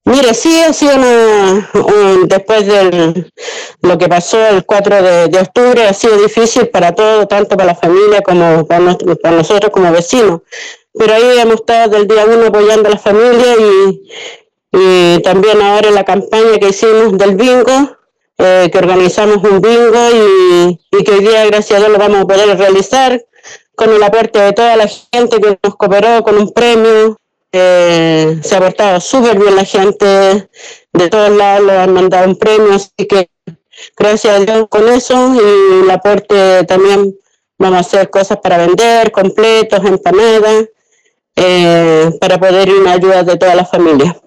Mire, sí ha sido después de lo que pasó el 4 de octubre, ha sido difícil para todos, tanto para la familia como para nosotros como vecinos. Pero ahí hemos estado del día uno apoyando a la familia y también ahora en la campaña que hicimos del bingo, que organizamos un bingo y que hoy día, gracias a Dios, lo vamos a poder realizar con el aporte de toda la gente que nos cooperó con un premio. Se ha portado súper bien la gente, de todos lados le han mandado un premio, así que gracias a Dios con eso y el aporte también vamos a hacer cosas para vender, completos, empanadas, para poder ir en ayuda de toda la familia.